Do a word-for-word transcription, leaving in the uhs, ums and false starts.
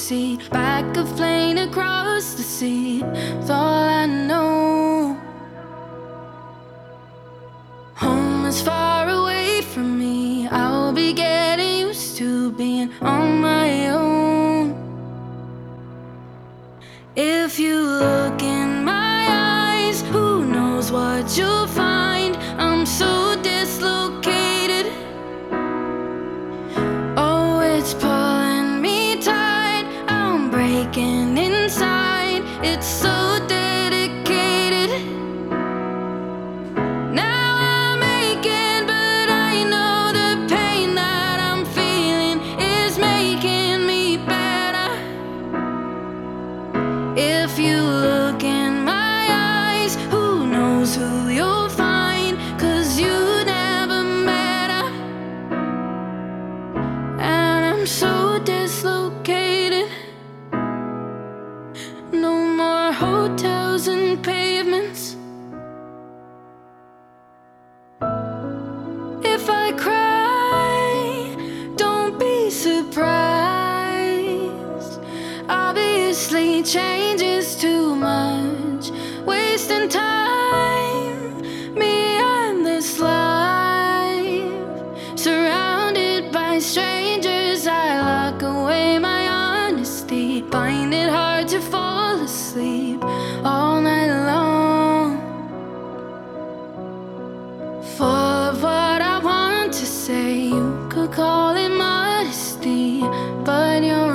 seat, back of plane across the sea. With all I know, home is far away from me. I'll be getting used to being on my own. If you look in my eyes, who knows what you'll find. I'm so dislocated. Oh, it's pulling me tight. I'm breaking inside. It's so dedicated. Now I'm aching, but I know the pain that I'm feeling is making me better. If you look in my eyes, who knows who you'll find. 'Cause you never matter. And I'm so dislocated. No more hotels and pavements. If I cry, don't be surprised. Obviously change is too much, wasting time, me and this life. Surrounded by strangers, I lock away my honesty. Find it hard to fall asleep all night long. Full of what I want to say, you could call it modesty, but you're